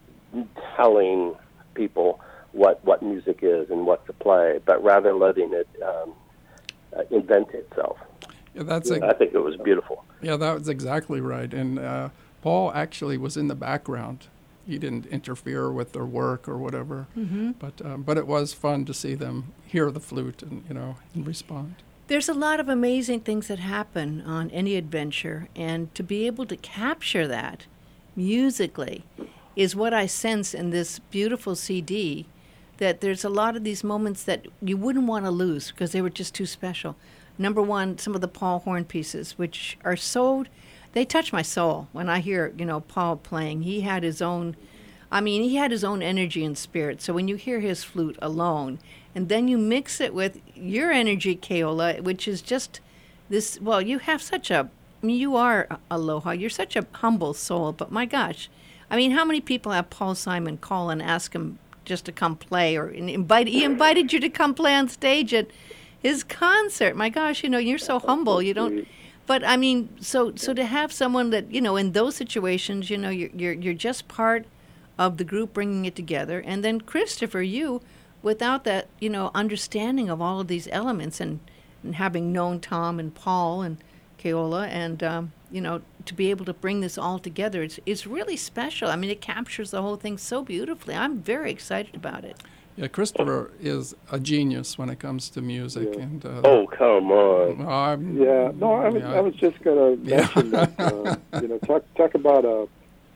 telling people what, what music is and what to play, but rather letting it um, uh, invent itself. Yeah, that's I think it was beautiful. Yeah, that was exactly right. And uh, Paul actually was in the background. He didn't interfere with their work or whatever. Mm-hmm. But um, but it was fun to see them hear the flute and you know and respond. There's a lot of amazing things that happen on any adventure, and to be able to capture that musically is what I sense in this beautiful C D, that there's a lot of these moments that you wouldn't want to lose because they were just too special. Number one, some of the Paul horn pieces, which are so, they touch my soul when I hear, you know, Paul playing. He had his own, I mean, he had his own energy and spirit. So when you hear his flute alone, and then you mix it with your energy, Keola, which is just this, well, you have such a, I mean, you are Aloha. You're such a humble soul, but my gosh. I mean, how many people have Paul Simon call and ask him just to come play, or invite, he invited you to come play on stage at his concert. My gosh, you know, you're so humble. You don't, but I mean, so so to have someone that, you know, in those situations, you know, you're you're, you're just part of the group bringing it together. And then Christopher, you, without that, you know, understanding of all of these elements, and, and having known Tom and Paul and Keola, and um, you know, to be able to bring this all together, it's it's really special. I mean, it captures the whole thing so beautifully. I'm very excited about it. Yeah, Christopher is a genius when it comes to music. Yeah. And uh, Oh, come on. I'm- Yeah, no, I was, yeah, I was just going to Yeah. mention that, uh, you know, talk talk about a,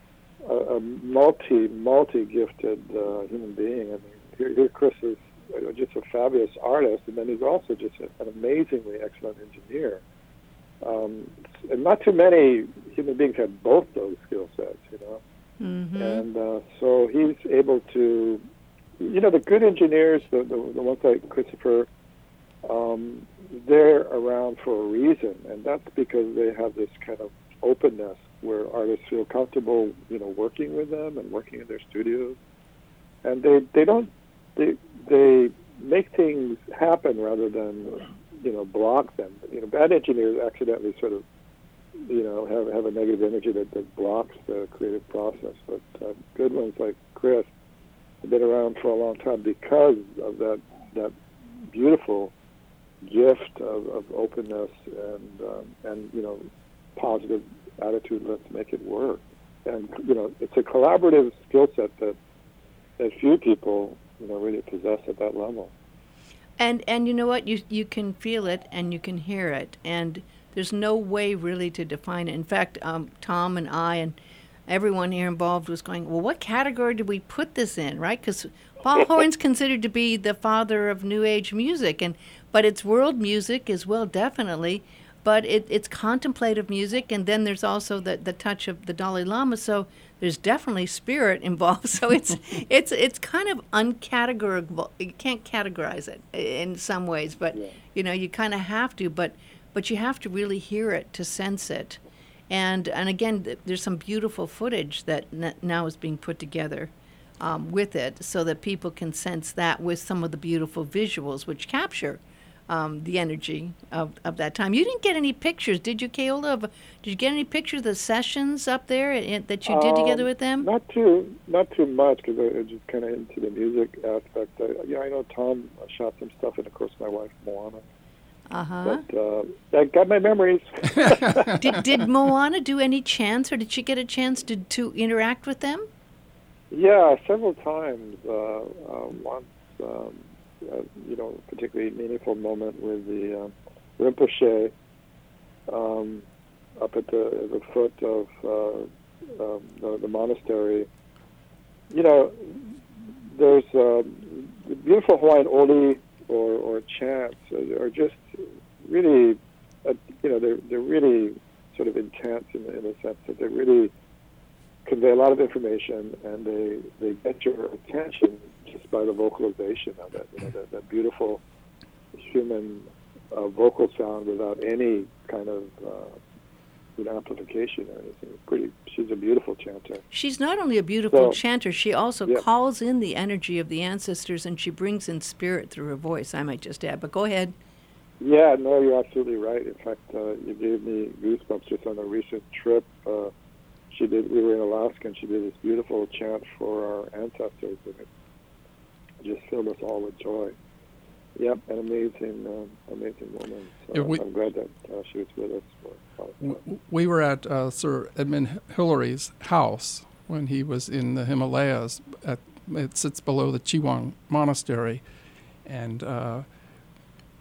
a, a multi, multi-gifted uh, human being. I mean, here, here Chris is uh, just a fabulous artist, and then he's also just a, an amazingly excellent engineer. Um, and not too many human beings have both those skill sets, you know. Mm-hmm. And uh, so he's able to, you know, the good engineers, the, the, the ones like Christopher, um, they're around for a reason, and that's because they have this kind of openness where artists feel comfortable, you know, working with them and working in their studios, and they they don't they they make things happen rather than, you know, block them. You know, bad engineers accidentally sort of, you know, have have a negative energy that, that blocks the creative process. But uh, good ones like Chris have been around for a long time because of that that beautiful gift of, of openness and um, and you know, positive attitude. Let's make it work. And you know, it's a collaborative skill set that that few people, you know, really possess at that level. And and you know what? You you can feel it and you can hear it, and there's no way really to define it. In fact, um, Tom and I and everyone here involved was going, well, what category did we put this in, right? Because Paul Horn's considered to be the father of New Age music, and but it's world music as well, definitely. But it, it's contemplative music, and then there's also the, the touch of the Dalai Lama. So there's definitely spirit involved. So it's it's it's kind of uncategorizable. You can't categorize it in some ways, but Yeah. you know, you kind of have to. But but you have to really hear it to sense it. And and again, th- there's some beautiful footage that n- now is being put together um, with it, so that people can sense that with some of the beautiful visuals, which capture um, the energy of, of that time. You didn't get any pictures, did you, Keola? Of, did you get any pictures of the sessions up there in, that you did together Um, with them? Not too, not too much, because I, I'm just kind of into the music aspect. I, yeah, I know Tom shot some stuff, and of course my wife Moana. Uh-huh. But uh, I got my memories. did did Moana do any chance, or did she get a chance to, to interact with them? Yeah, several times. Uh, uh, once, um, uh, you know, a particularly meaningful moment with the uh, Rinpoche um, up at the the foot of uh, um, the, the monastery. You know, there's uh, the beautiful Hawaiian oli or, or chants are just really, uh, you know, they're they're really sort of intense in the, in the sense that they really convey a lot of information, and they, they get your attention just by the vocalization of it. You know, that, that beautiful human uh, vocal sound without any kind of uh, you know, amplification or anything. Pretty, she's a beautiful chanter. She's not only a beautiful So- chanter, she also Yeah. calls in the energy of the ancestors, and she brings in spirit through her voice, I might just add. But go ahead. Yeah, no, you're absolutely right. In fact, uh, you gave me goosebumps just on a recent trip. Uh, she did. We were in Alaska, and she did this beautiful chant for our ancestors, and it just filled us all with joy. Yep, an amazing, uh, amazing woman. So Yeah, we- I'm glad that uh, she was with us for a lot of time. W- We were at uh, Sir Edmund Hillary's house when he was in the Himalayas. At, it sits below the Chiwang Monastery. And uh,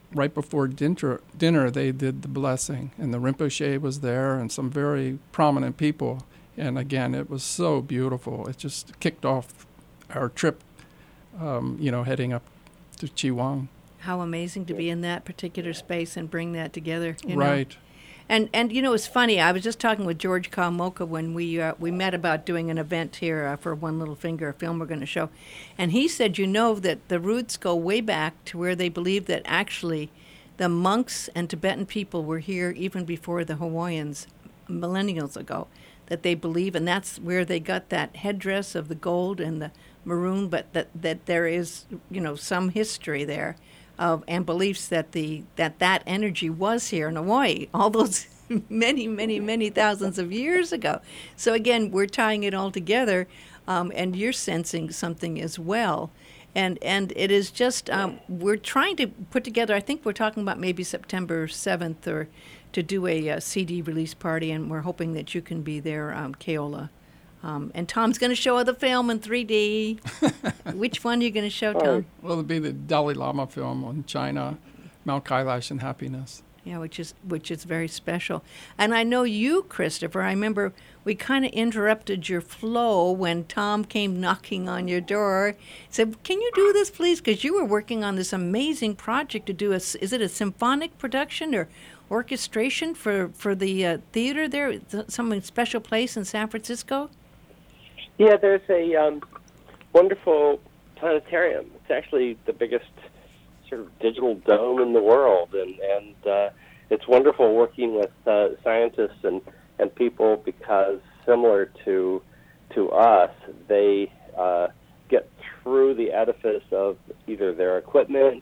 right before dinner, dinner, they did the blessing, and the Rinpoche was there, and some very prominent people. And again, it was so beautiful. It just kicked off our trip, um, you know, heading up to Chihuahua. How amazing to be in that particular space and bring that together. You know? Right. And and you know, it's funny. I was just talking with George Kamoka when we uh, we met about doing an event here uh, for One Little Finger, a film we're going to show, and he said, you know, that the roots go way back to where they believe that actually the monks and Tibetan people were here even before the Hawaiians, millennials ago. That they believe, and that's where they got that headdress of the gold and the maroon. But that that there is, you know, some history there. Of, and beliefs that the that that energy was here in Hawaii all those many, many, many thousands of years ago. So again, we're tying it all together, um, and you're sensing something as well. And and it is just um, we're trying to put together. I think we're talking about maybe September seventh or to do a, a C D release party, and we're hoping that you can be there, um, Keola. Um, and Tom's going to show the film in three D. Which one are you going to show, Tom? Well, it'll be the Dalai Lama film on China, Mount Kailash and Happiness. Yeah, which is which is very special. And I know you, Christopher, I remember we kind of interrupted your flow when Tom came knocking on your door. Said, can you do this, please? Because you were working on this amazing project to do a, is it a symphonic production or orchestration for, for the uh, theater there, some special place in San Francisco? Yeah, there's a um, wonderful planetarium. It's actually the biggest sort of digital dome in the world, and and uh, it's wonderful working with uh, scientists and, and people because similar to to us, they uh, get through the edifice of either their equipment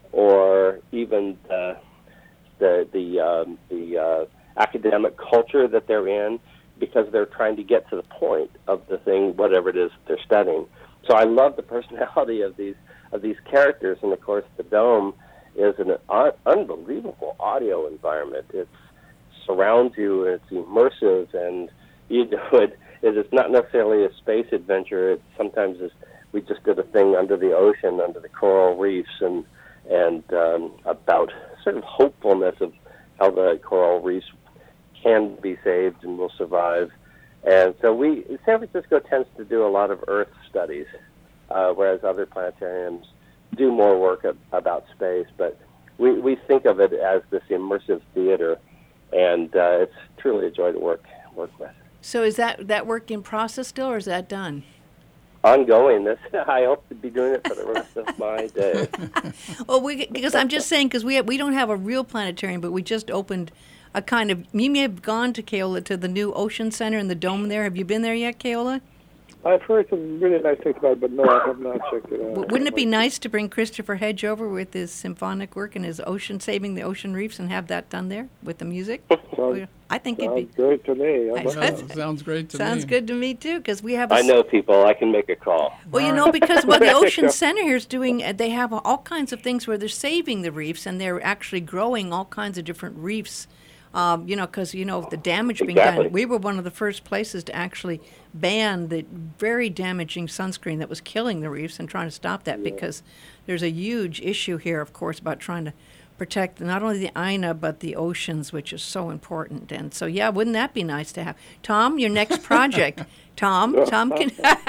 or even the the the, um, the uh, academic culture that they're in, because they're trying to get to the point of the thing, whatever it is they're studying. So I love the personality of these of these characters, and of course the dome is an un- unbelievable audio environment. It surrounds you, and it's immersive, and you do it. It is not necessarily a space adventure. It sometimes is. We just did a thing under the ocean, under the coral reefs, and and um, about sort of hopefulness of how the coral reefs can be saved and will survive. And so we, San Francisco tends to do a lot of Earth studies, uh, whereas other planetariums do more work ab- about space. But we, we think of it as this immersive theater, and uh, it's truly a joy to work work with. So is that, that work in process still, or is that done? Ongoing. This I hope to be doing it for the rest of my days. Well, we, because I'm just saying, because we have, we don't have a real planetarium, but we just opened a kind of, you may have gone to Keola, to the new Ocean Center in the dome there. Have you been there yet, Keola? I've heard some really nice things about it, but no, I have not checked it out. W- wouldn't it be nice to bring Christopher Hedge over with his symphonic work and his ocean, saving the ocean reefs, and have that done there with the music? Sounds, I think it'd sounds be great to me. I- I'm Yeah, sounds great to sounds me. good to me too, because we have. A I s- know people. I can make a call. Well, you know, because well, the Ocean Center here is doing. Uh, they have all kinds of things where they're saving the reefs, and they're actually growing all kinds of different reefs. Um, you know, because, you know, the damage being Exactly. done. We were one of the first places to actually ban the very damaging sunscreen that was killing the reefs, and trying to stop that, because there's a huge issue here, of course, about trying to protect not only the Aina but the oceans, which is so important. And so, yeah, wouldn't that be nice to have? Tom, your next project. Tom, Tom can,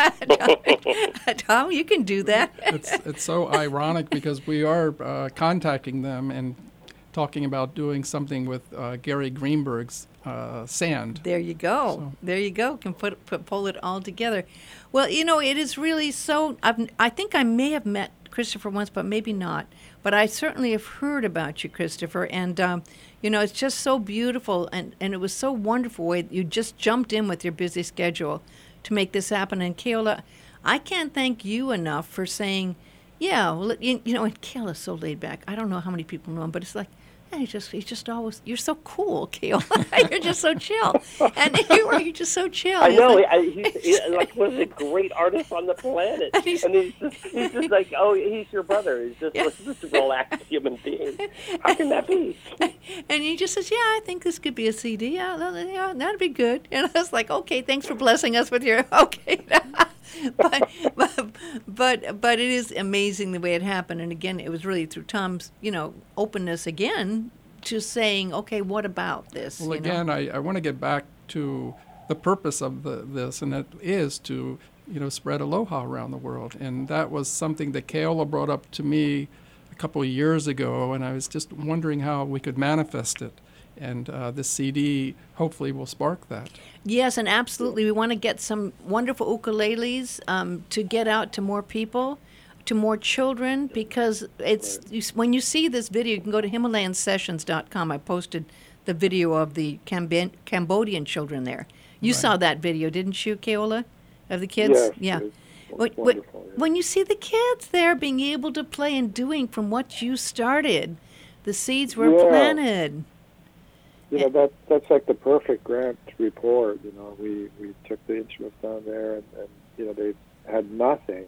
Tom, Tom, you can do that. It's it's so ironic because we are uh, contacting them and talking about doing something with uh, Gary Greenberg's uh, sand. There you go. So- There you go. Can put, put pull it all together. Well, you know, it is really so. I've, I think I may have met Christopher once, but maybe not. But I certainly have heard about you, Christopher. And um, you know, it's just so beautiful, and, and it was so wonderful way you just jumped in with your busy schedule to make this happen. And Keola, I can't thank you enough for saying, yeah, well, you, you know, and Keola's so laid back. I don't know how many people know him, but it's like, yeah, he's just, he's just always, you're so cool, Keola. You're just so chill. And you are, you're just so chill. I He's know. like- I, he's, he's like one of the great artists on the planet, And he's- and he's just, he's just like, oh, he's your brother. He's just Yeah. this relaxed human being. How can that be? And he just says, yeah, I think this could be a C D. Yeah, that- yeah, that'd be good. And I was like, okay, thanks for blessing us with your, okay. but, but but but it is amazing the way it happened. And again, it was really through Tom's, you know, openness again to saying, okay, what about this? Well, you know? again, I, I want to get back to the purpose of the, this, and it is to, you know, spread aloha around the world. And that was something that Keola brought up to me a couple of years ago, and I was just wondering how we could manifest it. And uh, this C D hopefully will spark that. Yes, and absolutely. We want to get some wonderful ukuleles um, to get out to more people, to more children, because it's you, when you see this video, you can go to Himalayan Sessions dot com. I posted the video of the Camb- Cambodian children there. You Right. saw that video, didn't you, Keola, of the kids? Yes, yeah. it was When, when, wonderful, yeah. when you see the kids there being able to play and doing from what you started, the seeds were Yeah. planted. You know, that that's like the perfect grant report. You know, we, we took the instruments down there, and, and you know, they had nothing.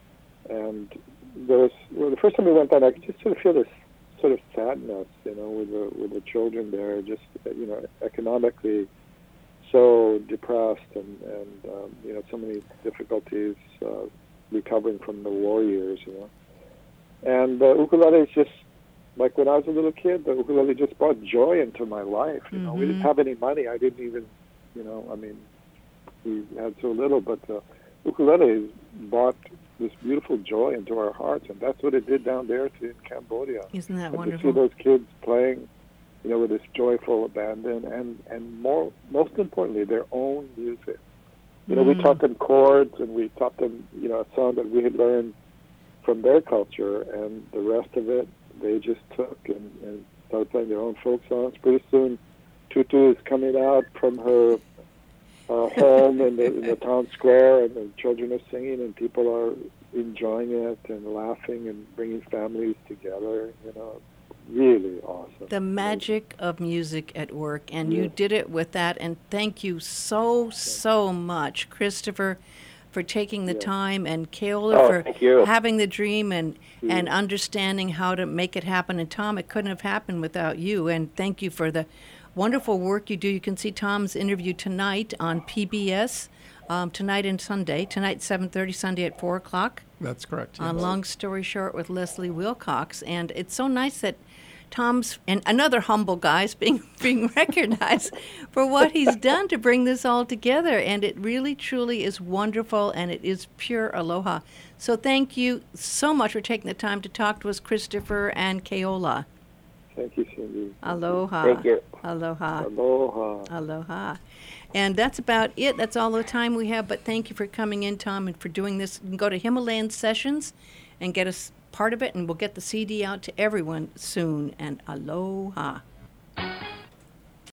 And there was, well, the first time we went down, I could just sort of feel this sort of sadness, you know, with the with the children there, just you know, economically so depressed, and and um, you know, so many difficulties uh, recovering from the war years, you know. And uh, ukulele is just like when I was a little kid, the ukulele just brought joy into my life. You know, we didn't have any money. I didn't even, you know, I mean, we had so little, but the ukulele brought this beautiful joy into our hearts, and that's what it did down there to, in Cambodia. Isn't that And wonderful? to see those kids playing, you know, with this joyful abandon, and and more, most importantly, their own music. You know, we taught them chords, and we taught them, you know, a song that we had learned from their culture, and the rest of it they just took and, and started playing their own folk songs. Pretty soon, Tutu is coming out from her uh, home in the, in the town square, and the children are singing, and people are enjoying it and laughing and bringing families together. You know, really awesome. The magic of music at work, and you Yeah. did it with that. And thank you so, so much, Christopher, for taking the Yeah. time, and Keola Oh, for thank you. having the dream and, and understanding how to make it happen. And Tom, it couldn't have happened without you. And thank you for the wonderful work you do. You can see Tom's interview tonight on P B S, um, tonight and Sunday. Tonight, seven thirty, Sunday at four o'clock. That's correct. On yes. Long Story Short with Leslie Wilcox. And it's so nice that Tom's, and another humble guy, is being, being recognized for what he's done to bring this all together. And it really, truly is wonderful, and it is pure aloha. So thank you so much for taking the time to talk to us, Christopher and Keola. Thank you, Cindy. Aloha. Thank you. Aloha. Aloha. Aloha. And that's about it. That's all the time we have. But thank you for coming in, Tom, and for doing this. You can go to Himalayan Sessions and get us part of it, and we'll get the C D out to everyone soon. And aloha.